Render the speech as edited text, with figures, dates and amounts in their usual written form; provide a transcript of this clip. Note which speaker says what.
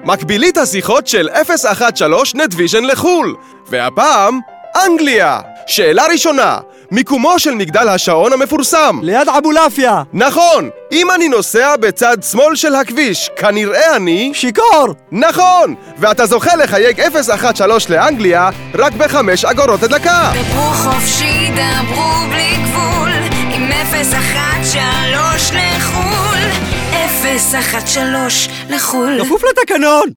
Speaker 1: מקבילית השיחות של 013 נטוויז'ן לחול. והפעם, אנגליה. שאלה ראשונה, מיקומו של מגדל השעון המפורסם.
Speaker 2: ליד אבולעפיה.
Speaker 1: נכון! אם אני נוסע בצד שמאל של הכביש, כנראה אני...
Speaker 2: שיכור.
Speaker 1: נכון! ואתה זוכה לחייג 013 לאנגליה רק ב5 אגורות לדקה.
Speaker 3: דברו חופשי, דברו בלי גבול, עם 013 לחול. 013 לחול.
Speaker 2: כפוף לתקנון.